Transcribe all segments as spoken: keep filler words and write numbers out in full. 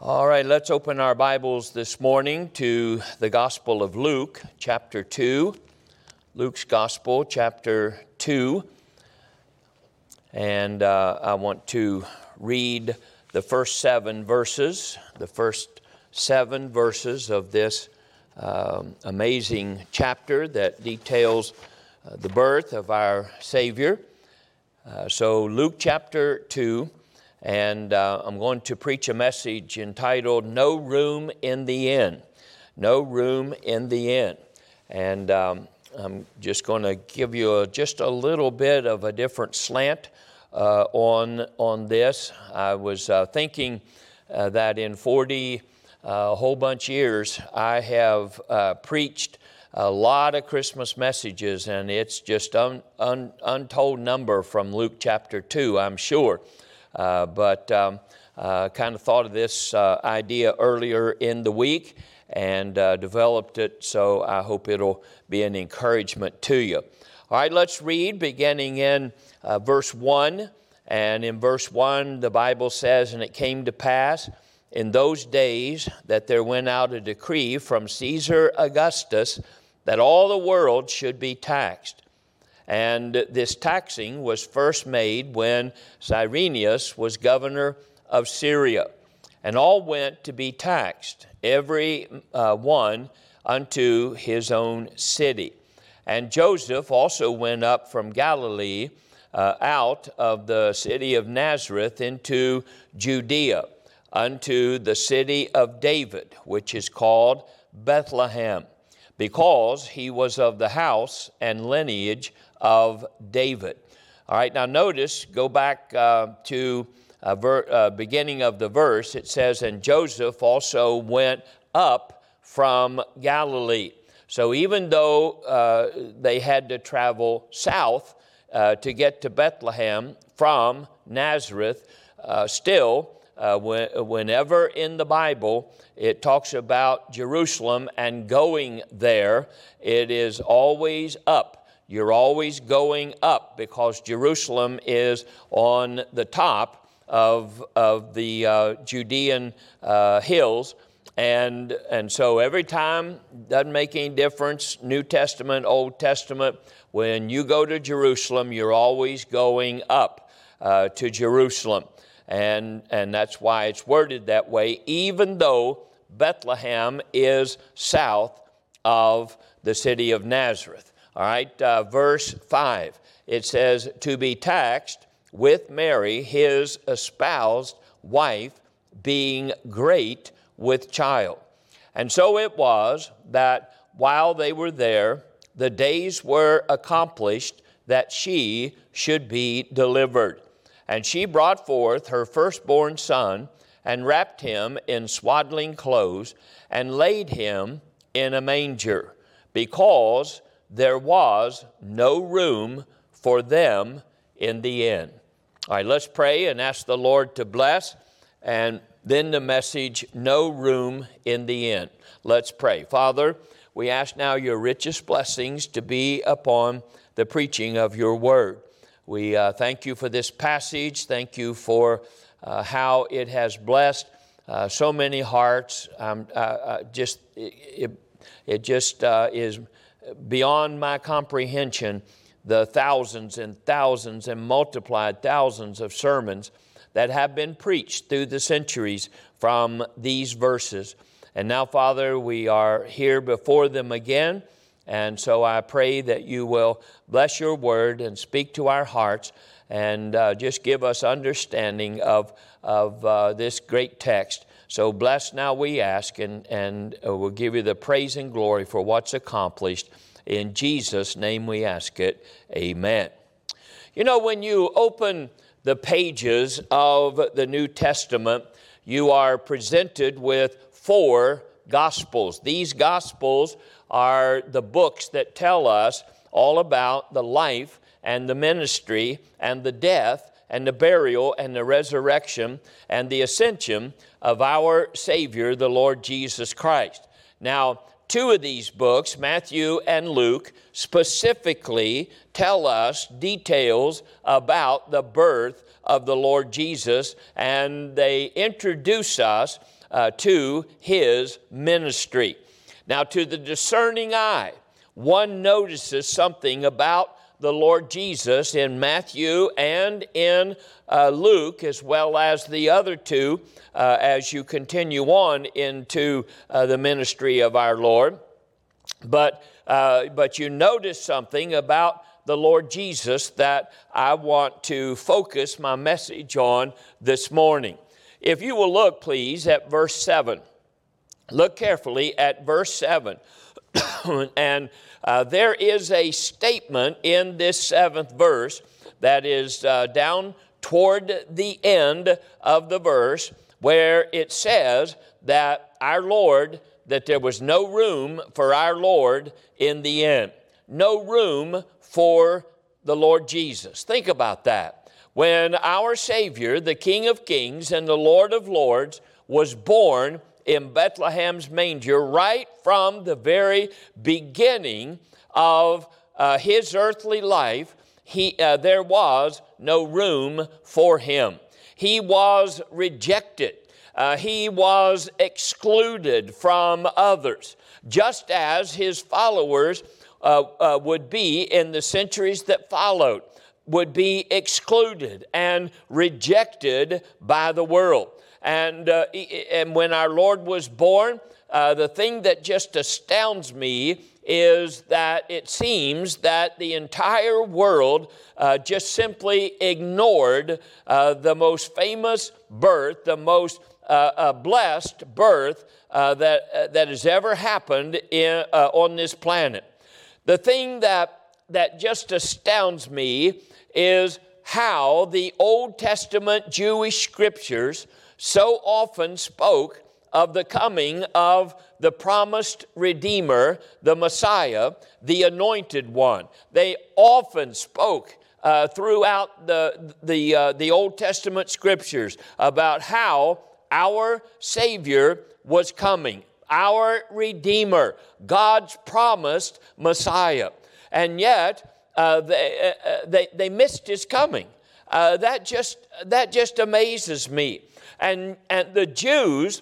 All right, let's open our Bibles this morning to the Gospel of Luke, chapter two. Luke's Gospel, chapter two. And uh, I want to read the first seven verses, the first seven verses of this um, amazing chapter that details uh, the birth of our Savior. Uh, so Luke chapter two. And uh, I'm going to preach a message entitled, No Room in the Inn. No Room in the Inn. And um, I'm just going to give you a, just a little bit of a different slant uh, on, on this. I was uh, thinking uh, that in forty uh, whole bunch years, I have uh, preached a lot of Christmas messages, and it's just un, un, untold number from Luke chapter two, I'm sure. Uh, but um, uh, kind of thought of this uh, idea earlier in the week and uh, developed it, so I hope it'll be an encouragement to you. All right, let's read beginning in uh, verse one. And in verse one, the Bible says, And it came to pass in those days that there went out a decree from Caesar Augustus that all the world should be taxed. And this taxing was first made when Cyrenius was governor of Syria. And all went to be taxed, every uh, one unto his own city. And Joseph also went up from Galilee uh, out of the city of Nazareth into Judea, unto the city of David, which is called Bethlehem, because he was of the house and lineage of David. All right, now notice, go back uh, to uh, ver- uh, beginning of the verse. It says, And Joseph also went up from Galilee. So even though uh, they had to travel south uh, to get to Bethlehem from Nazareth, uh, still, uh, when, whenever in the Bible it talks about Jerusalem and going there, it is always up. You're always going up because Jerusalem is on the top of, of the uh, Judean uh, hills. And, and so every time, doesn't make any difference, New Testament, Old Testament, when you go to Jerusalem, you're always going up uh, to Jerusalem. And, and that's why it's worded that way, even though Bethlehem is south of the city of Nazareth. All right, uh, verse five, it says, To be taxed with Mary, his espoused wife, being great with child. And so it was that while they were there, the days were accomplished that she should be delivered. And she brought forth her firstborn son, and wrapped him in swaddling clothes, and laid him in a manger, because there was no room for them in the inn. All right, let's pray and ask the Lord to bless. And then the message, no room in the inn. Let's pray. Father, we ask now your richest blessings to be upon the preaching of your word. We uh, thank you for this passage. Thank you for uh, how it has blessed uh, so many hearts. Um, uh, uh, just it, it just uh, is beyond my comprehension, the thousands and thousands and multiplied thousands of sermons that have been preached through the centuries from these verses. And now, Father, we are here before them again. And so I pray that you will bless your word and speak to our hearts and uh, just give us understanding of, of uh, this great text. So bless now, we ask, and, and we'll give you the praise and glory for what's accomplished. In Jesus' name we ask it. Amen. You know, when you open the pages of the New Testament, you are presented with four Gospels. These Gospels are the books that tell us all about the life and the ministry and the death and the burial and the resurrection and the ascension of our Savior, the Lord Jesus Christ. Now, two of these books, Matthew and Luke, specifically tell us details about the birth of the Lord Jesus, and they introduce us uh, to his ministry. Now, to the discerning eye, one notices something about the Lord Jesus in Matthew and in uh, Luke, as well as the other two, uh, as you continue on into uh, the ministry of our Lord. But, uh, but you notice something about the Lord Jesus that I want to focus my message on this morning. If you will look, please, at verse seven. Look carefully at verse seven. And uh, there is a statement in this seventh verse that is uh, down toward the end of the verse where it says that our Lord, that there was no room for our Lord in the end. No room for the Lord Jesus. Think about that. When our Savior, the King of Kings and the Lord of Lords, was born in Bethlehem's manger, right from the very beginning of uh, his earthly life, he, uh, there was no room for him. He was rejected. Uh, he was excluded from others, just as his followers uh, uh, would be in the centuries that followed, would be excluded and rejected by the world. And, uh, and when our Lord was born, uh, the thing that just astounds me is that it seems that the entire world uh, just simply ignored uh, the most famous birth, the most uh, uh, blessed birth uh, that, uh, that has ever happened in, uh, on this planet. The thing that, that just astounds me is how the Old Testament Jewish scriptures so often spoke of the coming of the promised Redeemer, the Messiah, the Anointed One. They often spoke uh, throughout the, the, uh, the Old Testament scriptures about how our Savior was coming, our Redeemer, God's promised Messiah. And yet, uh, they, uh, they, they missed his coming. Uh, that just, that just amazes me. And, and the Jews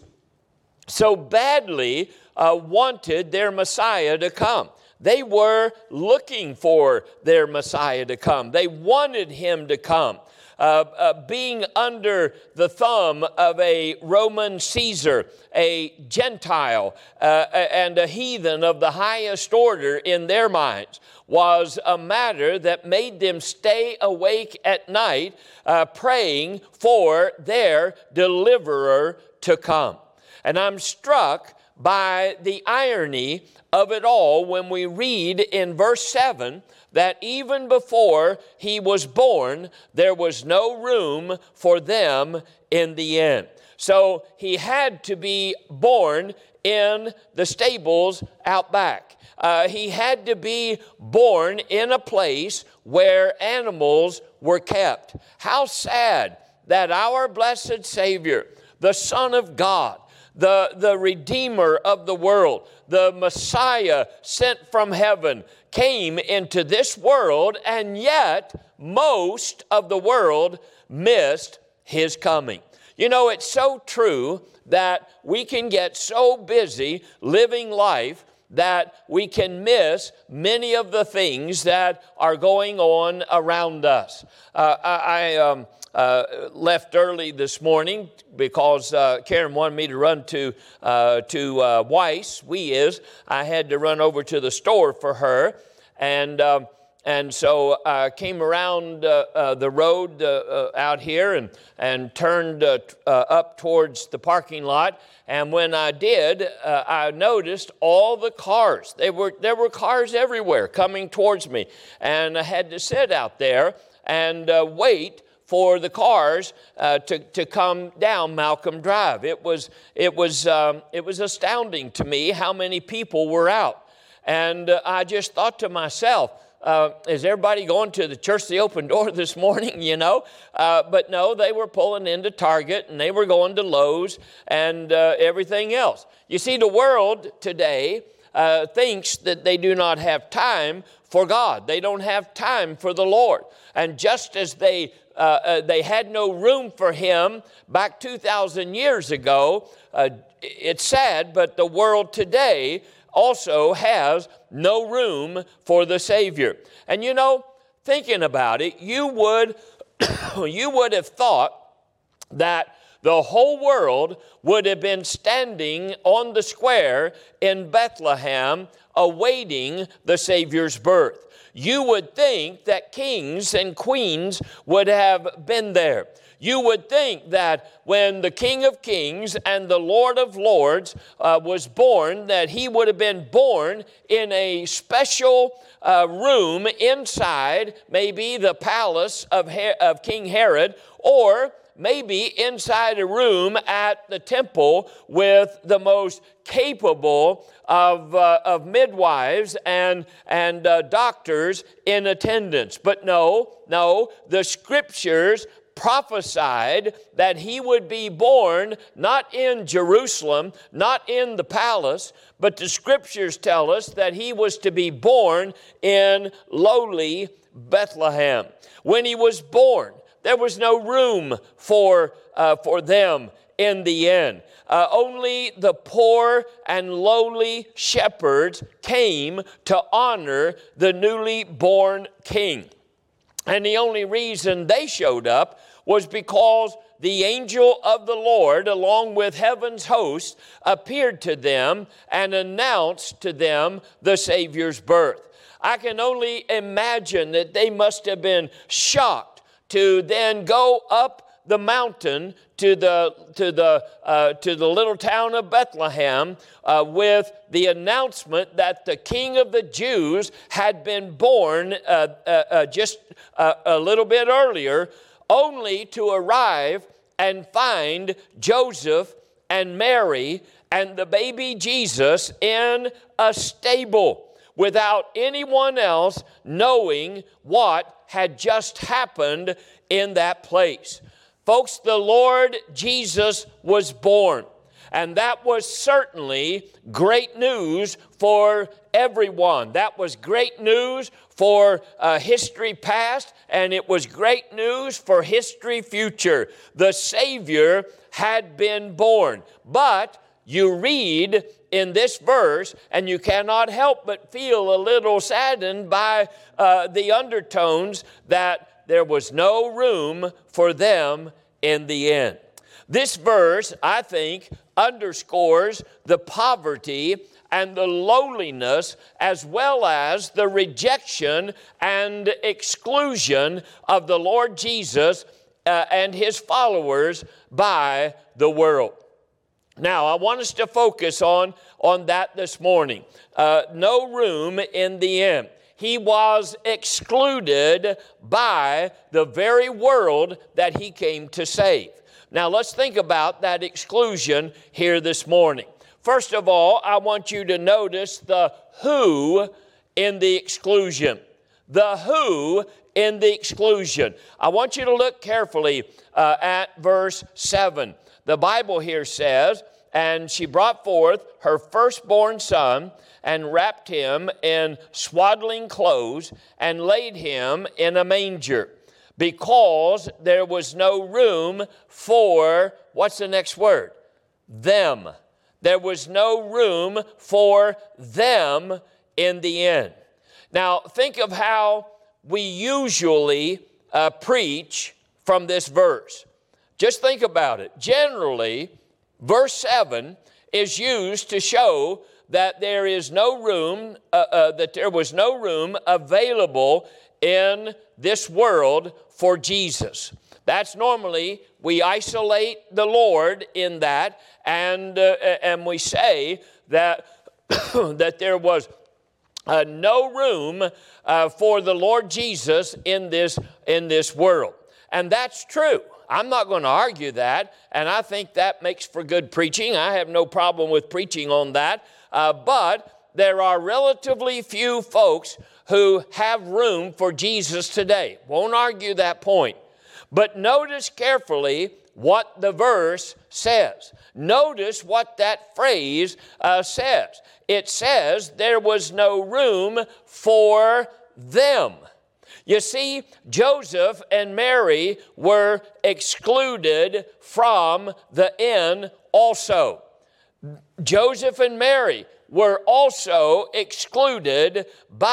so badly uh, wanted their Messiah to come. They were looking for their Messiah to come. They wanted him to come. Uh, uh, being under the thumb of a Roman Caesar, a Gentile, uh, and a heathen of the highest order in their minds, was a matter that made them stay awake at night uh, praying for their deliverer to come. And I'm struck by the irony of it all when we read in verse seven that even before he was born, there was no room for them in the inn. So he had to be born in the stables out back. Uh, he had to be born in a place where animals were kept. How sad that our blessed Savior, the Son of God, the, the Redeemer of the world, the Messiah sent from heaven, came into this world, and yet most of the world missed his coming. You know, it's so true that we can get so busy living life that we can miss many of the things that are going on around us. Uh, I, I um, uh, left early this morning because uh, Karen wanted me to run to uh, to uh, Weiss. We is I had to run over to the store for her, and um, and so I came around uh, uh, the road uh, uh, out here and and turned uh, uh, up towards the parking lot. And when I did, uh, I noticed all the cars. They were there were cars everywhere coming towards me, and I had to sit out there and uh, wait for the cars uh, to, to come down Malcolm Drive. It was, it, was, um, it was astounding to me how many people were out. And uh, I just thought to myself, uh, is everybody going to the Church of the Open Door this morning, you know? Uh, but no, they were pulling into Target, and they were going to Lowe's and uh, everything else. You see, the world today uh, thinks that they do not have time for God. They don't have time for the Lord. And just as they uh, uh, they had no room for him back two thousand years ago. Uh, it's sad, but the world today also has no room for the Savior. And you know, thinking about it, you would, you would have thought that the whole world would have been standing on the square in Bethlehem awaiting the Savior's birth. You would think that kings and queens would have been there. You would think that when the King of Kings and the Lord of Lords uh, was born, that he would have been born in a special uh, room inside maybe the palace of, Her- of King Herod, or maybe inside a room at the temple with the most capable of, uh, of midwives and, and uh, doctors in attendance. But no, no, the Scriptures prophesied that he would be born not in Jerusalem, not in the palace, but the Scriptures tell us that he was to be born in lowly Bethlehem. When he was born, there was no room for, uh, for them in the inn. Uh, only the poor and lowly shepherds came to honor the newly born king. And the only reason they showed up was because the angel of the Lord, along with heaven's host, appeared to them and announced to them the Savior's birth. I can only imagine that they must have been shocked to then go up the mountain to the to the uh, to the little town of Bethlehem uh, with the announcement that the King of the Jews had been born uh, uh, uh, just uh, a little bit earlier, only to arrive and find Joseph and Mary and the baby Jesus in a stable without anyone else knowing what had just happened in that place. Folks, the Lord Jesus was born, and that was certainly great news for everyone. That was great news for uh, history past, and it was great news for history future. The Savior had been born. But you read in this verse, and you cannot help but feel a little saddened by uh, the undertones that there was no room for them in the inn. This verse, I think, underscores the poverty and the lowliness, as well as the rejection and exclusion of the Lord Jesus uh, and his followers by the world. Now, I want us to focus on, on that this morning. Uh, no room in the inn. He was excluded by the very world that he came to save. Now, let's think about that exclusion here this morning. First of all, I want you to notice the who in the exclusion. The who in the exclusion. I want you to look carefully uh, at verse seven. The Bible here says, "And she brought forth her firstborn son, and wrapped him in swaddling clothes, and laid him in a manger, because there was no room for," what's the next word? Them. There was no room for them in the inn. Now, think of how we usually uh, preach from this verse. Just think about it. Generally, verse seven is used to show that there is no room, uh, uh, that there was no room available in this world for Jesus. That's normally, we isolate the Lord in that, and uh, and we say that that there was uh, no room uh, for the Lord Jesus in this in this world, and that's true. I'm not going to argue that, and I think that makes for good preaching. I have no problem with preaching on that. Uh, but there are relatively few folks who have room for Jesus today. Won't argue that point. But notice carefully what the verse says. Notice what that phrase uh, says. It says there was no room for them. You see, Joseph and Mary were excluded from the inn also. Joseph and Mary were also excluded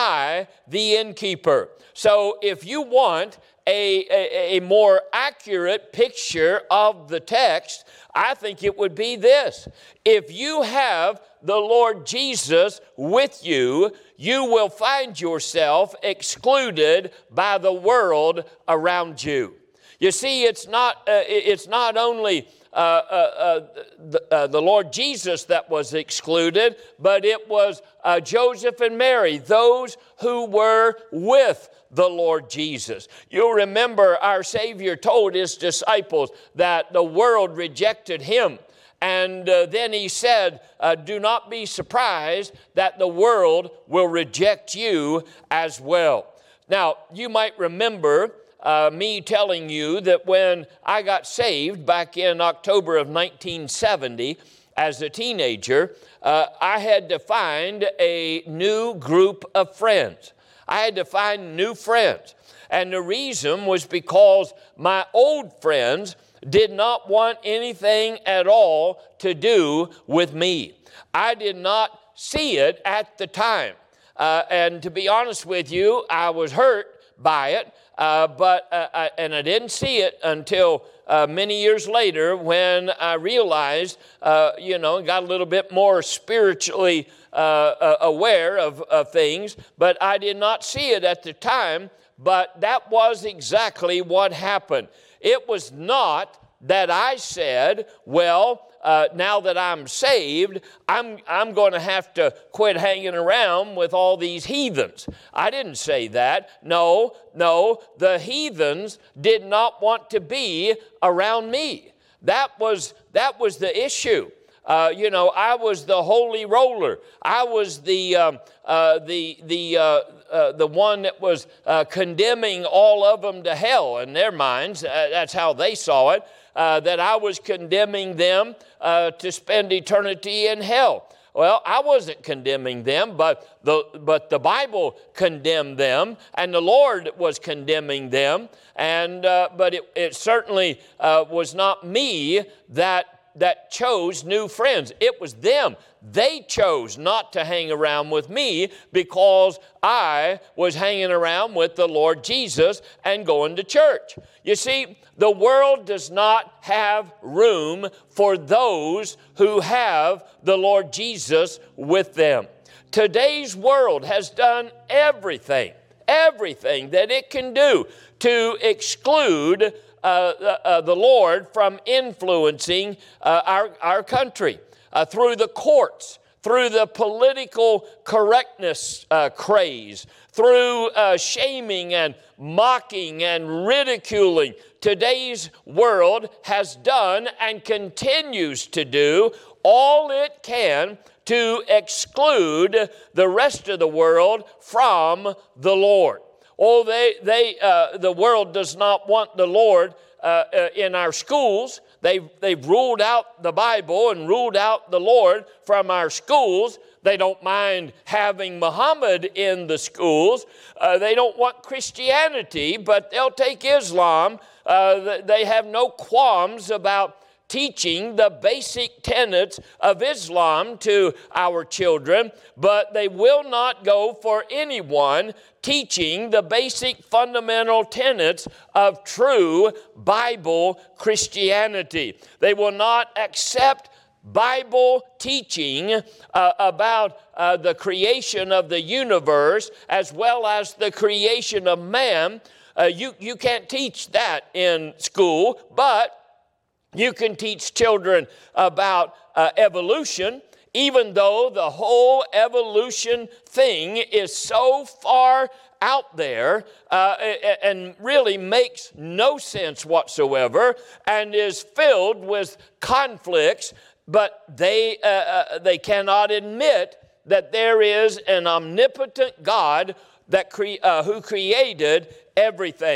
by the innkeeper. So if you want a, a, a more accurate picture of the text, I think it would be this. If you have the Lord Jesus with you, you will find yourself excluded by the world around you. You see, it's not, uh, it's not only uh, uh, uh, the, uh, the Lord Jesus that was excluded, but it was uh, Joseph and Mary, those who were with the Lord Jesus. You'll remember our Savior told his disciples that the world rejected him. And uh, then he said, uh, do not be surprised that the world will reject you as well. Now, you might remember uh, me telling you that when I got saved back in October of nineteen seventy as a teenager, uh, I had to find a new group of friends. I had to find new friends. And the reason was because my old friends did not want anything at all to do with me. I did not see it at the time. Uh, and to be honest with you, I was hurt by it, uh, but uh, I, and I didn't see it until uh, many years later when I realized, uh, you know, got a little bit more spiritually uh, uh, aware of, of things, but I did not see it at the time, but that was exactly what happened. It was not that I said, well, uh, now that I'm saved, I'm, I'm going to have to quit hanging around with all these heathens. I didn't say that. No, no, the heathens did not want to be around me. That was, that was the issue. Uh, you know, I was the holy roller. I was the um, uh, the the uh, uh, the one that was uh, condemning all of them to hell in their minds. Uh, that's how they saw it. Uh, that I was condemning them uh, to spend eternity in hell. Well, I wasn't condemning them, but the but the Bible condemned them, and the Lord was condemning them. And uh, but it, it certainly uh, was not me that. that chose new friends. It was them. They chose not to hang around with me because I was hanging around with the Lord Jesus and going to church. You see, the world does not have room for those who have the Lord Jesus with them. Today's world has done everything, everything that it can do to exclude Uh, uh, the Lord from influencing uh, our, our country uh, through the courts, through the political correctness uh, craze, through uh, shaming and mocking and ridiculing. Today's world has done and continues to do all it can to exclude the rest of the world from the Lord. Oh, they, they, uh, the world does not want the Lord uh, uh, in our schools. They've, they've ruled out the Bible and ruled out the Lord from our schools. They don't mind having Muhammad in the schools. Uh, they don't want Christianity, but they'll take Islam. Uh, they have no qualms about teaching the basic tenets of Islam to our children, but they will not go for anyone teaching the basic fundamental tenets of true Bible Christianity. They will not accept Bible teaching uh, about uh, the creation of the universe as well as the creation of man. Uh, you, you can't teach that in school, but you can teach children about uh, evolution, even though the whole evolution thing is so far out there uh, and really makes no sense whatsoever and is filled with conflicts, but they, uh, uh, they cannot admit that there is an omnipotent God that cre- uh, who created everything.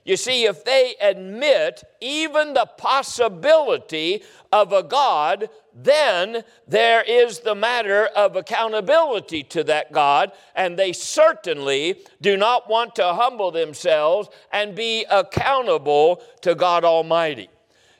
You see, if they admit even the possibility of a God, then there is the matter of accountability to that God, and they certainly do not want to humble themselves and be accountable to God Almighty.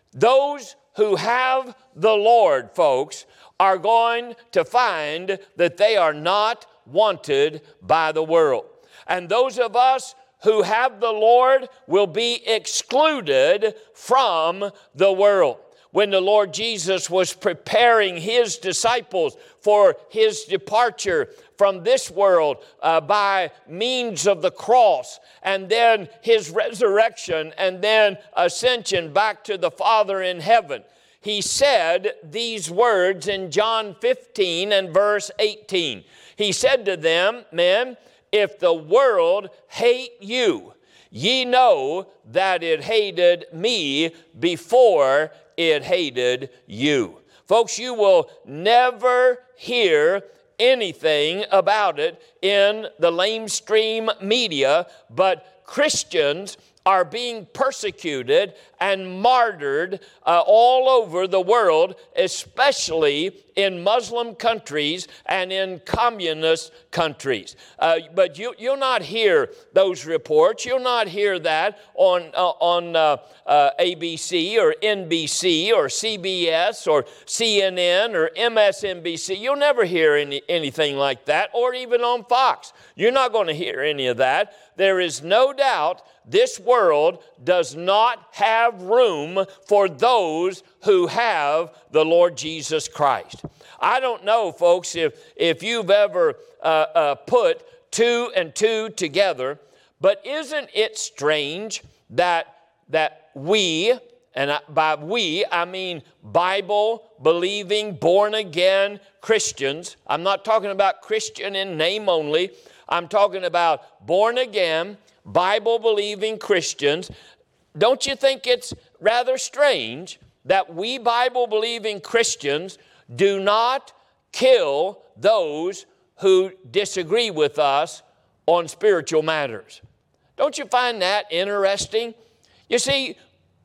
Those who have the Lord, folks, are going to find that they are not wanted by the world. And those of us who have the Lord will be excluded from the world. When the Lord Jesus was preparing His disciples for His departure from this world uh, by means of the cross, and then His resurrection, and then ascension back to the Father in heaven, He said these words in John fifteen and verse eighteen. He said to them, men, if the world hate you, ye know that it hated me before it hated you. Folks, you will never hear anything about it in the lamestream media, but Christians are being persecuted and martyred uh, all over the world, especially in Muslim countries and in communist countries. Uh, but you, you'll not hear those reports. You'll not hear that on, uh, on uh, uh, A B C or N B C or C B S or C N N or M S N B C. You'll never hear any, anything like that, or even on Fox. You're not going to hear any of that. There is no doubt this world does not have room for those who have the Lord Jesus Christ. I don't know, folks, if, if you've ever uh, uh, put two and two together, but isn't it strange that, that we, and by we, I mean Bible-believing, born-again Christians. I'm not talking about Christian in name only. I'm talking about born-again, Bible-believing Christians. Don't you think it's rather strange that we Bible-believing Christians do not kill those who disagree with us on spiritual matters? Don't you find that interesting? You see,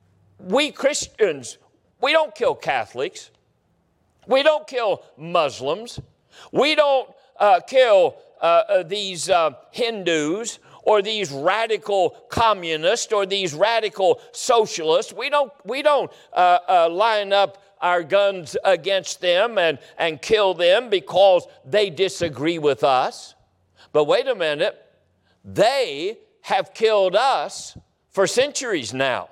we Christians, we don't kill Catholics. We don't kill Muslims. We don't uh, kill uh, uh, these uh, Hindus or these radical communists or these radical socialists. We don't, we don't uh, uh, line up our guns against them and, and kill them because they disagree with us. But wait a minute, they have killed us for centuries now.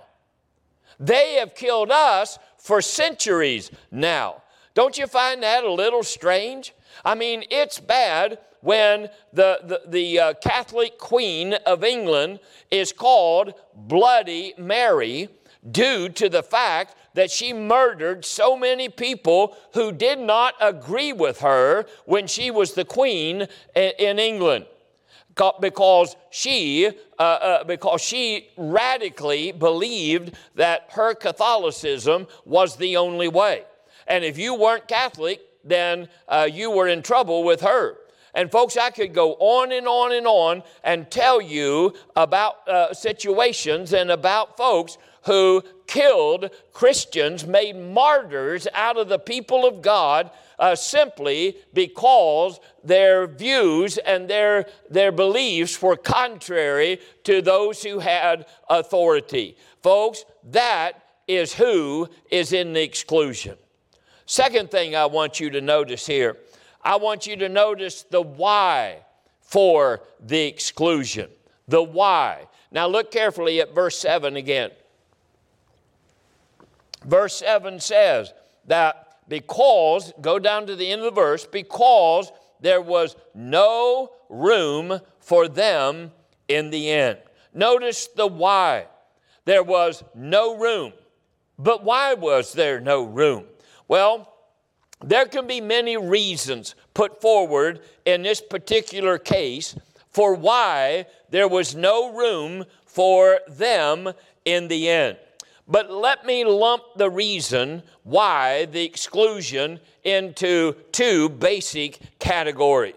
They have killed us for centuries now. Don't you find that a little strange? I mean, it's bad when the, the, the uh, Catholic Queen of England is called Bloody Mary due to the fact that she murdered so many people who did not agree with her when she was the Queen in, in England. Because she, uh, uh, because she radically believed that her Catholicism was the only way. And if you weren't Catholic, then uh, you were in trouble with her. And folks, I could go on and on and on and tell you about uh, situations and about folks who killed Christians, made martyrs out of the people of God uh, simply because their views and their, their beliefs were contrary to those who had authority. Folks, that is who is in the exclusion. Second thing I want you to notice here, I want you to notice the why for the exclusion. The why. Now look carefully at verse seven again. Verse seven says that because, go down to the end of the verse, because there was no room for them in the end. Notice the why. There was no room. But why was there no room? Well, there can be many reasons put forward in this particular case for why there was no room for them in the end. But let me lump the reason why the exclusion into two basic categories.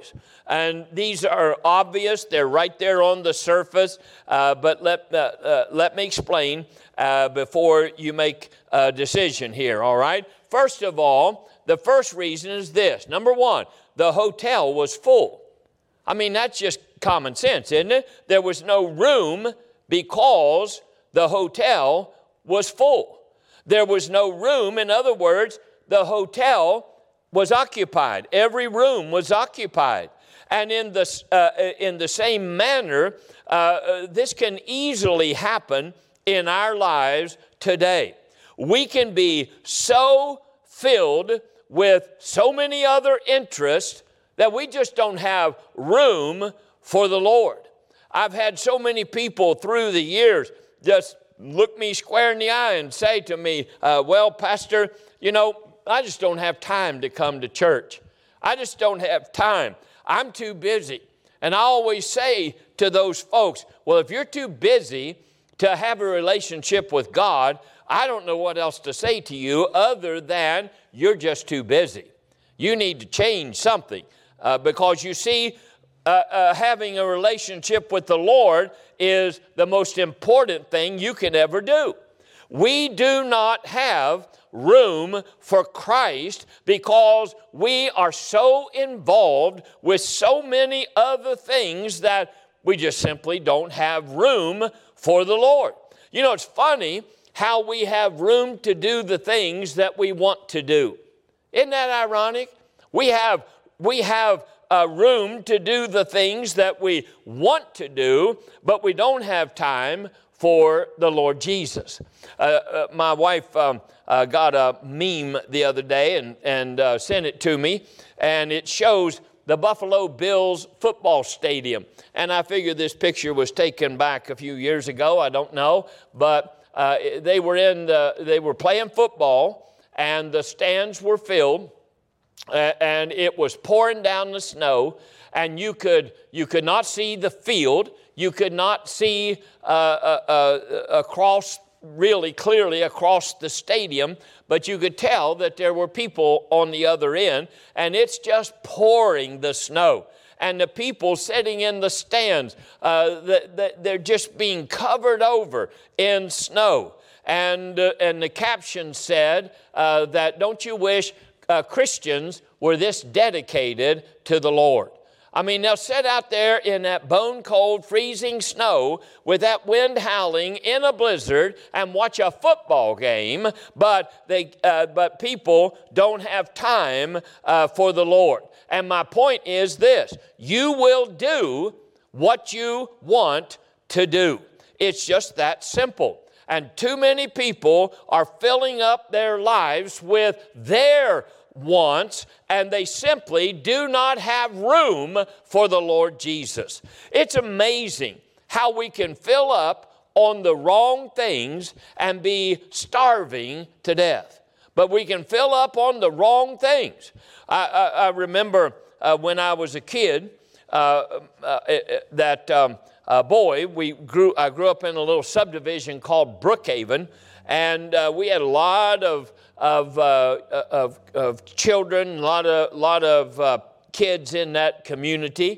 And these are obvious. They're right there on the surface. Uh, but let, uh, uh, let me explain uh, before you make a decision here, all right? First of all, the first reason is this. Number one, the hotel was full. I mean, that's just common sense, isn't it? There was no room because the hotel was full. There was no room. In other words, the hotel was occupied. Every room was occupied. And in the, uh, in the same manner, uh, this can easily happen in our lives today. We can be so filled with so many other interests that we just don't have room for the Lord. I've had so many people through the years just look me square in the eye and say to me, uh, well, Pastor, you know, I just don't have time to come to church. I just don't have time. I'm too busy. And I always say to those folks, well, if you're too busy to have a relationship with God, I don't know what else to say to you other than you're just too busy. You need to change something uh, because you see, uh, uh, having a relationship with the Lord is the most important thing you can ever do. We do not have room for Christ because we are so involved with so many other things that we just simply don't have room for the Lord. You know, it's funny how we have room to do the things that we want to do. Isn't that ironic? We have, we have uh, room to do the things that we want to do, but we don't have time for the Lord Jesus. Uh, uh, my wife um, uh, got a meme the other day and, and uh, sent it to me, and it shows the Buffalo Bills football stadium. And I figure this picture was taken back a few years ago. I don't know, but uh, they were in the, they were playing football, and the stands were filled, uh, and it was pouring down the snow, and you could you could not see the field. You could not see uh, uh, uh, across, really clearly across the stadium, but you could tell that there were people on the other end, and it's just pouring the snow. And the people sitting in the stands, uh, the, the, they're just being covered over in snow. And, uh, and the caption said uh, that, don't you wish uh, Christians were this dedicated to the Lord? I mean, they'll sit out there in that bone-cold, freezing snow with that wind howling in a blizzard and watch a football game, but they, uh, but people don't have time uh, for the Lord. And my point is this: you will do what you want to do. It's just that simple. And too many people are filling up their lives with their wants, and they simply do not have room for the Lord Jesus. It's amazing how we can fill up on the wrong things and be starving to death. But we can fill up on the wrong things. I, I, I remember uh, when I was a kid, uh, uh, that um, uh, boy, we grew. I grew up in a little subdivision called Brookhaven, and uh, we had a lot of Of, uh, of, of children, a lot of, lot of uh, kids in that community.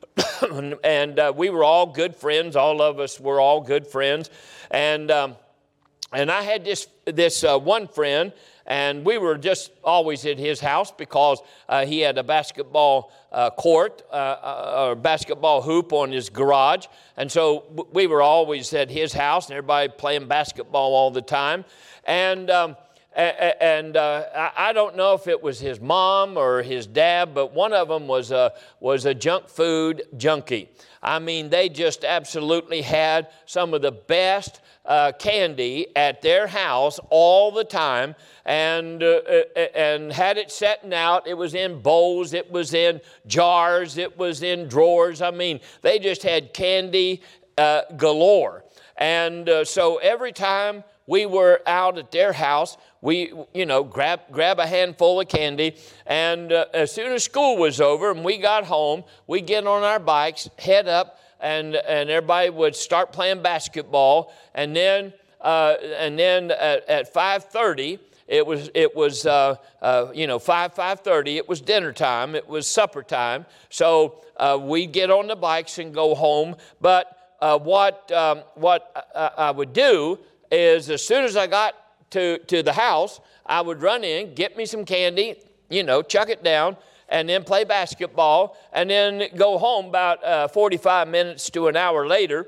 and uh, we were all good friends. All of us were all good friends. And um, and I had this, this uh, one friend, and we were just always at his house because uh, he had a basketball uh, court, uh, a basketball hoop on his garage. And so we were always at his house, and everybody playing basketball all the time. And um, And uh, I don't know if it was his mom or his dad, but one of them was a, was a junk food junkie. I mean, they just absolutely had some of the best uh, candy at their house all the time, and, uh, and had it setting out. It was in bowls, it was in jars, it was in drawers. I mean, they just had candy uh, galore. And uh, so every time we were out at their house, we, you know, grab, grab a handful of candy, and uh, as soon as school was over and we got home, we'd get on our bikes, head up, and, and everybody would start playing basketball, and then, uh, and then at, at five thirty, It was, it was uh, uh, you know, five, five thirty. It was dinner time. It was supper time. So uh, we'd get on the bikes and go home. But uh, what, um, what I, I would do is as soon as I got to, to the house, I would run in, get me some candy, you know, chuck it down, and then play basketball, and then go home about uh, forty-five minutes to an hour later.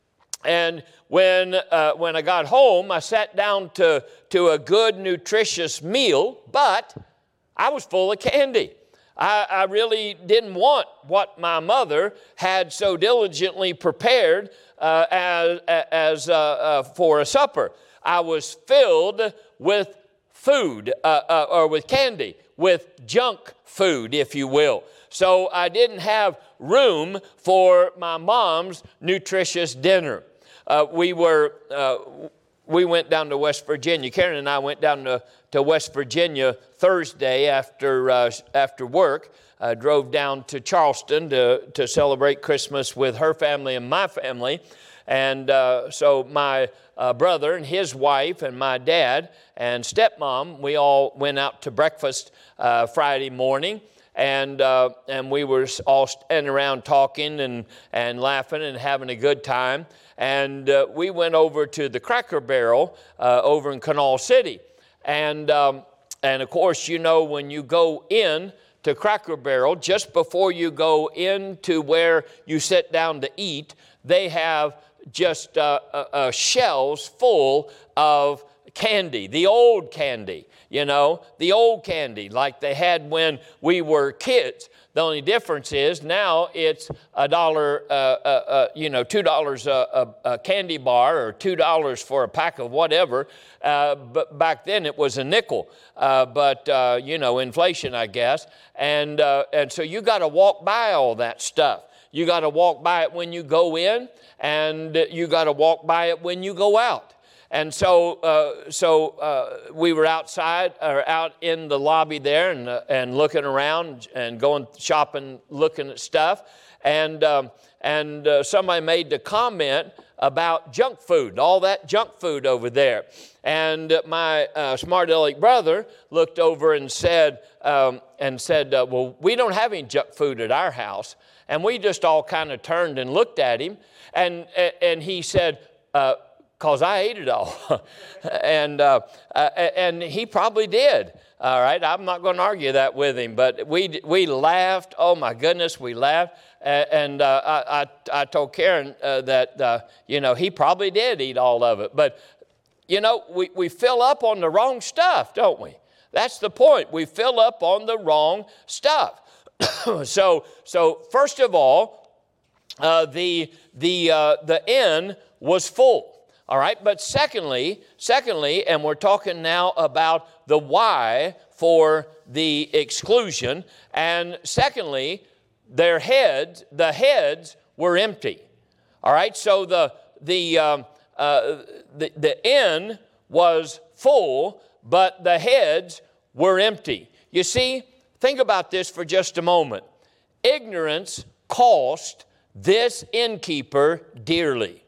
And when, uh, when I got home, I sat down to, to a good, nutritious meal, but I was full of candy. I, I really didn't want what my mother had so diligently prepared uh, as, as uh, uh, for a supper. I was filled with food, uh, uh, or with candy, with junk food, if you will. So I didn't have room for my mom's nutritious dinner. Uh, we were, uh, we went down to West Virginia. Karen and I went down to, to West Virginia Thursday after, uh, after work. Uh, drove down to Charleston to, to celebrate Christmas with her family and my family. And uh, so my uh, brother and his wife and my dad and stepmom, we all went out to breakfast uh, Friday morning. And uh, and we were all standing around talking and, and laughing and having a good time. And uh, we went over to the Cracker Barrel uh, over in Canal City. And, um, and of course, you know, when you go in to Cracker Barrel, just before you go into where you sit down to eat, they have just uh, uh, uh, shelves full of candy, the old candy, you know, the old candy like they had when we were kids. The only difference is now it's a dollar, uh, uh, uh, you know, two dollars a, a, a candy bar or two dollars for a pack of whatever. Uh, but back then it was a nickel. Uh, but, uh, you know, inflation, I guess. And, uh, and so you got to walk by all that stuff. You got to walk by it when you go in, and you got to walk by it when you go out. And so, uh, so uh, we were outside or out in the lobby there, and uh, and looking around and going shopping, looking at stuff, and um, and uh, somebody made the comment about junk food, all that junk food over there, and uh, my uh, smart aleck brother looked over and said um, and said, uh, well, we don't have any junk food at our house, and we just all kind of turned and looked at him, and and he said. Uh, Because I ate it all. and, uh, uh, and he probably did. All right, I'm not going to argue that with him. But we we laughed. Oh, my goodness, we laughed. Uh, and uh, I, I, I told Karen uh, that, uh, you know, he probably did eat all of it. But, you know, we, we fill up on the wrong stuff, don't we? That's the point. We fill up on the wrong stuff. so, so, first of all, uh, the, the, uh, the inn was full. All right, but secondly, secondly, and we're talking now about the why for the exclusion, and secondly, their heads, the heads were empty. All right, so the the um, uh, the, the inn was full, but the heads were empty. You see, think about this for just a moment. Ignorance cost this innkeeper dearly.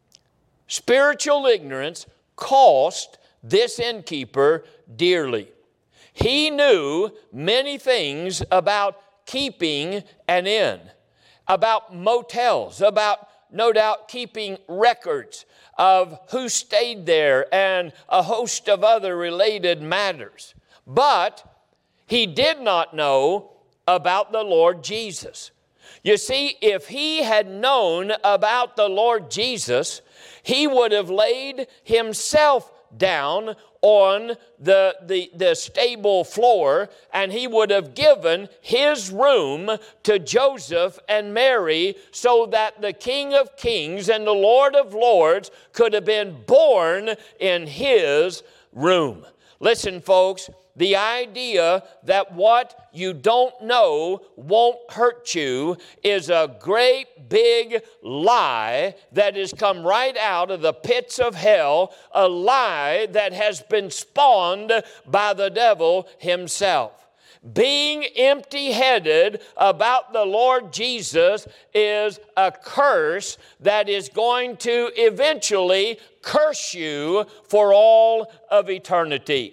Spiritual ignorance cost this innkeeper dearly. He knew many things about keeping an inn, about motels, about no doubt keeping records of who stayed there and a host of other related matters. But he did not know about the Lord Jesus. You see, if he had known about the Lord Jesus, he would have laid himself down on the, the, the stable floor, and he would have given his room to Joseph and Mary so that the King of Kings and the Lord of Lords could have been born in his room. Listen, folks, the idea that what you don't know won't hurt you is a great big lie that has come right out of the pits of hell, a lie that has been spawned by the devil himself. Being empty-headed about the Lord Jesus is a curse that is going to eventually curse you for all of eternity.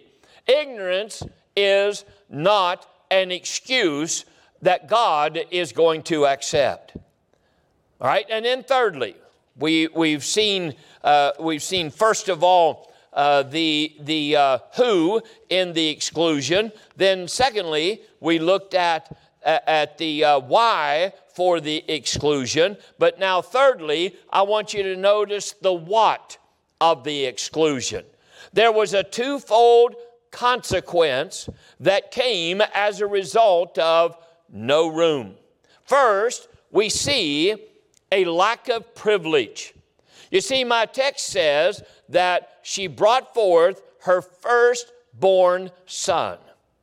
Ignorance is not an excuse that God is going to accept. All right, and then thirdly, we, we've seen, uh, we've seen first of all, uh, the, the uh, who in the exclusion. Then secondly, we looked at, at the uh, why for the exclusion. But now thirdly, I want you to notice the what of the exclusion. There was a twofold consequence that came as a result of no room. First, we see a lack of privilege. You see, my text says that she brought forth her firstborn son.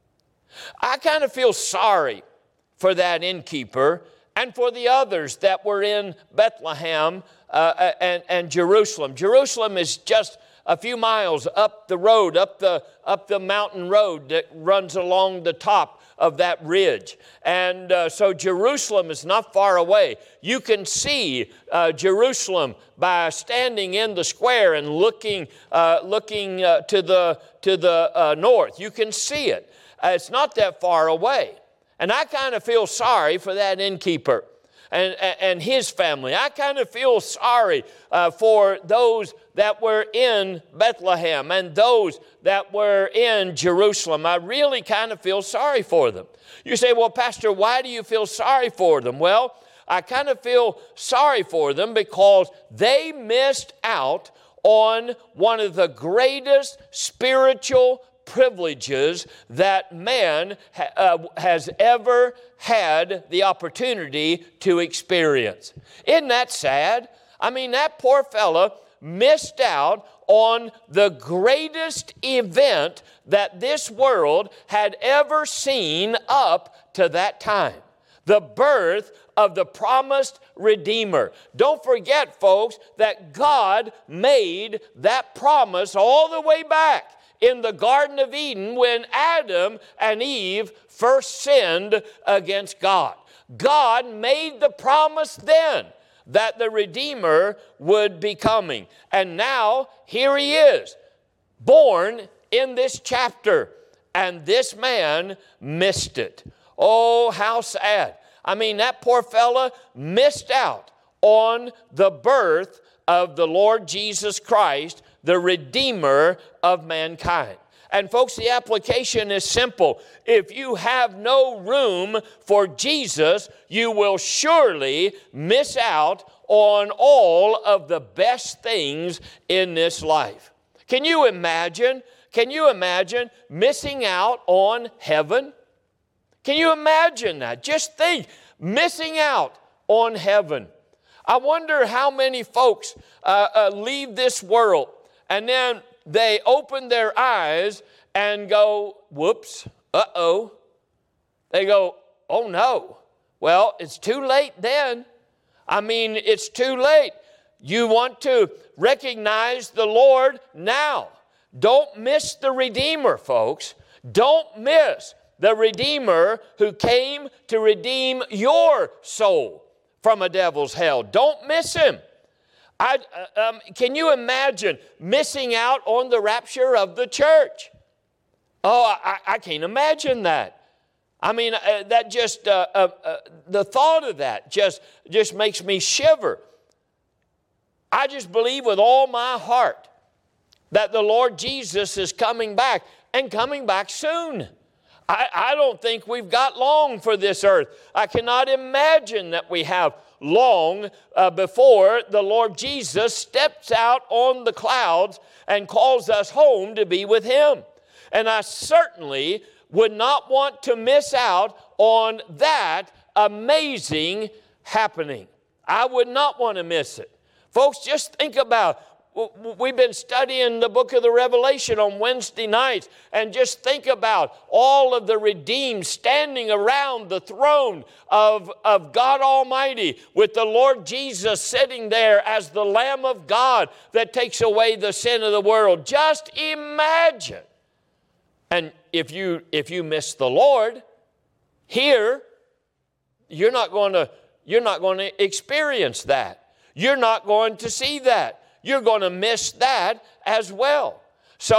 I kind of feel sorry for that innkeeper and for the others that were in Bethlehem uh, and, and Jerusalem. Jerusalem is just a few miles up the road, up the, up the mountain road that runs along the top of that ridge. And uh, so Jerusalem is not far away. You can see uh, Jerusalem by standing in the square and looking, uh, looking uh, to the, to the uh, north. You can see it. Uh, it's not that far away. And I kind of feel sorry for that innkeeper and, and his family. I kind of feel sorry uh, for those that were in Bethlehem and those that were in Jerusalem. I really kind of feel sorry for them. You say, well, Pastor, why do you feel sorry for them? Well, I kind of feel sorry for them because they missed out on one of the greatest spiritual privileges that man ha- uh, has ever had the opportunity to experience. Isn't that sad? I mean, that poor fella missed out on the greatest event that this world had ever seen up to that time. The birth of the promised Redeemer. Don't forget, folks, that God made that promise all the way back in the Garden of Eden when Adam and Eve first sinned against God. God made the promise then that the Redeemer would be coming. And now, here he is, born in this chapter, and this man missed it. Oh, how sad. I mean, that poor fella missed out on the birth of the Lord Jesus Christ, the Redeemer of mankind. And folks, the application is simple. If you have no room for Jesus, you will surely miss out on all of the best things in this life. Can you imagine? Can you imagine missing out on heaven? Can you imagine that? Just think, missing out on heaven. I wonder how many folks uh, uh, leave this world and then they open their eyes and go, whoops, uh-oh. They go, oh no. Well, it's too late then. I mean, it's too late. You want to recognize the Lord now. Don't miss the Redeemer, folks. Don't miss the Redeemer who came to redeem your soul from a devil's hell. Don't miss him. I, uh, um, can you imagine missing out on the rapture of the church? Oh, I, I can't imagine that. I mean, uh, that just, uh, uh, uh, the thought of that just, just makes me shiver. I just believe with all my heart that the Lord Jesus is coming back and coming back soon. I, I don't think we've got long for this earth. I cannot imagine that we have long uh, before the Lord Jesus steps out on the clouds and calls us home to be with Him. And I certainly would not want to miss out on that amazing happening. I would not want to miss it. Folks, just think about, we've been studying the book of the Revelation on Wednesday nights, and just think about all of the redeemed standing around the throne of, of God Almighty with the Lord Jesus sitting there as the Lamb of God that takes away the sin of the world. Just imagine. And if you, if you miss the Lord here, you're not going to, you're not going to experience that. You're not going to see that. You're going to miss that as well. So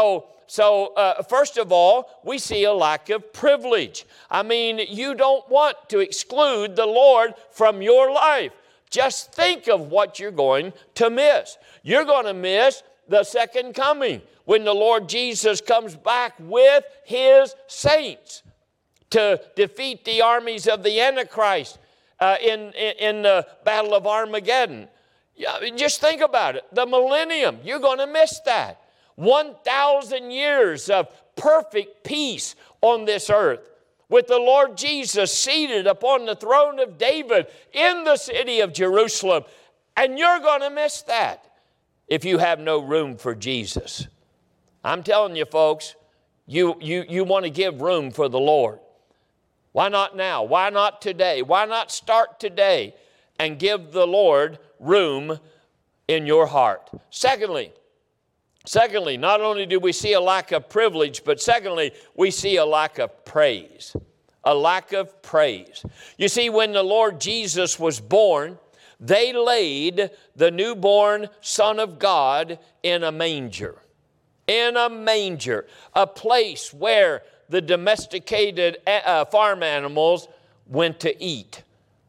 so uh, first of all, we see a lack of privilege. I mean, you don't want to exclude the Lord from your life. Just think of what you're going to miss. You're going to miss the second coming when the Lord Jesus comes back with His saints to defeat the armies of the Antichrist uh, in, in, in the Battle of Armageddon. Yeah, just think about it. The millennium, you're going to miss that. one thousand years of perfect peace on this earth with the Lord Jesus seated upon the throne of David in the city of Jerusalem. And you're going to miss that if you have no room for Jesus. I'm telling you, folks, you, you, you want to give room for the Lord. Why not now? Why not today? Why not start today and give the Lord room in your heart? Secondly, secondly, not only do we see a lack of privilege, but secondly, we see a lack of praise. A lack of praise. You see, when the Lord Jesus was born, they laid the newborn Son of God in a manger. In a manger, a place where the domesticated uh, farm animals went to eat.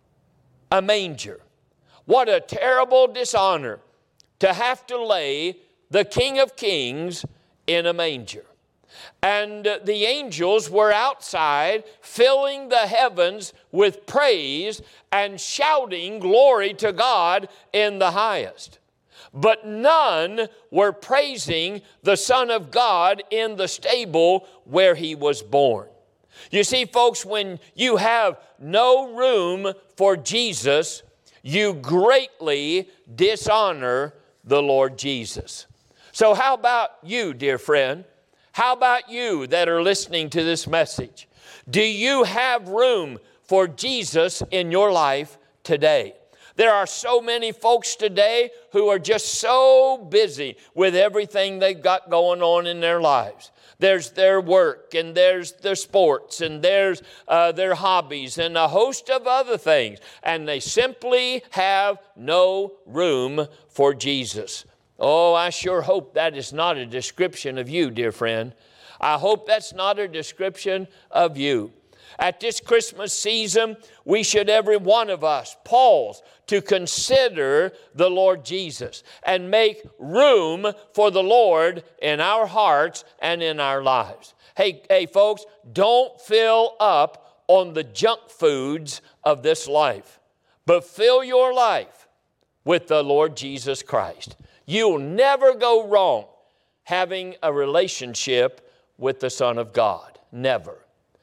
A manger. What a terrible dishonor to have to lay the King of Kings in a manger. And the angels were outside filling the heavens with praise and shouting glory to God in the highest. But none were praising the Son of God in the stable where He was born. You see, folks, when you have no room for Jesus, you greatly dishonor the Lord Jesus. So how about you, dear friend? How about you that are listening to this message? Do you have room for Jesus in your life today? There are so many folks today who are just so busy with everything they've got going on in their lives. There's their work, and there's their sports, and there's uh, their hobbies, and a host of other things. And they simply have no room for Jesus. Oh, I sure hope that is not a description of you, dear friend. I hope that's not a description of you. At this Christmas season, we should, every one of us, pause to consider the Lord Jesus and make room for the Lord in our hearts and in our lives. Hey, hey, folks, don't fill up on the junk foods of this life, but fill your life with the Lord Jesus Christ. You'll never go wrong having a relationship with the Son of God. Never.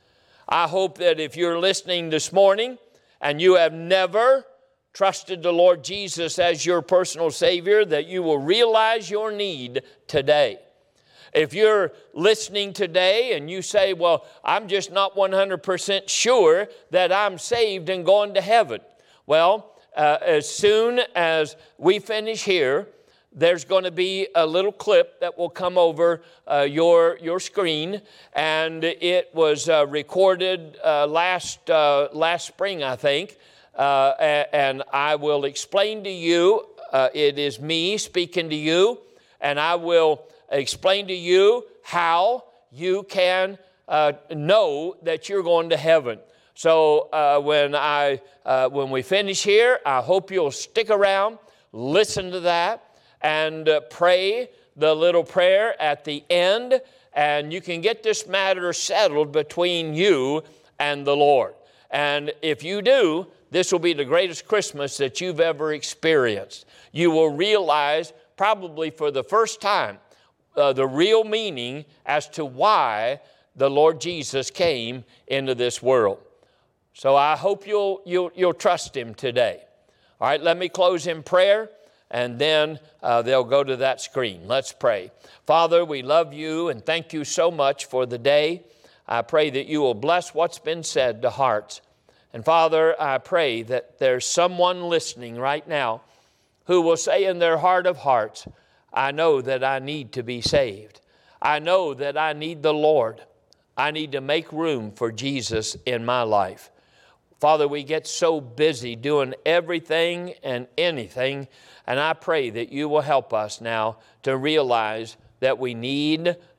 I hope that if you're listening this morning and you have never trusted the Lord Jesus as your personal Savior, that you will realize your need today. If you're listening today and you say, well, I'm just not one hundred percent sure that I'm saved and going to heaven. Well, uh, as soon as we finish here, there's going to be a little clip that will come over uh, your, your screen, and it was uh, recorded uh, last, uh, last spring, I think, uh, and I will explain to you, uh, it is me speaking to you, and I will explain to you how you can uh, know that you're going to heaven. So uh, when, I, uh, when we finish here, I hope you'll stick around, listen to that, and uh, pray the little prayer at the end, and you can get this matter settled between you and the Lord. And if you do, this will be the greatest Christmas that you've ever experienced. You will realize, probably for the first time, uh, the real meaning as to why the Lord Jesus came into this world. So I hope you'll, you'll, you'll trust Him today. All right, let me close in prayer, and then uh, they'll go to that screen. Let's pray. Father, we love you and thank you so much for the day. I pray that you will bless what's been said to hearts. And Father, I pray that there's someone listening right now who will say in their heart of hearts, I know that I need to be saved. I know that I need the Lord. I need to make room for Jesus in my life. Father, we get so busy doing everything and anything, and I pray that you will help us now to realize that we need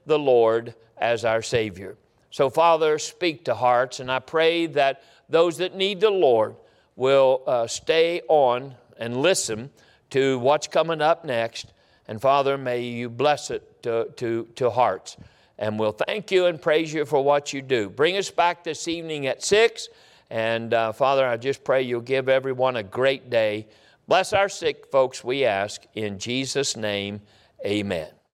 the Lord as our Savior. So, Father, speak to hearts, and I pray that those that need the Lord will uh, stay on and listen to what's coming up next. And, Father, may you bless it to, to, to hearts. And we'll thank you and praise you for what you do. Bring us back this evening at six. And, uh, Father, I just pray you'll give everyone a great day. Bless our sick folks, we ask. In Jesus' name, amen.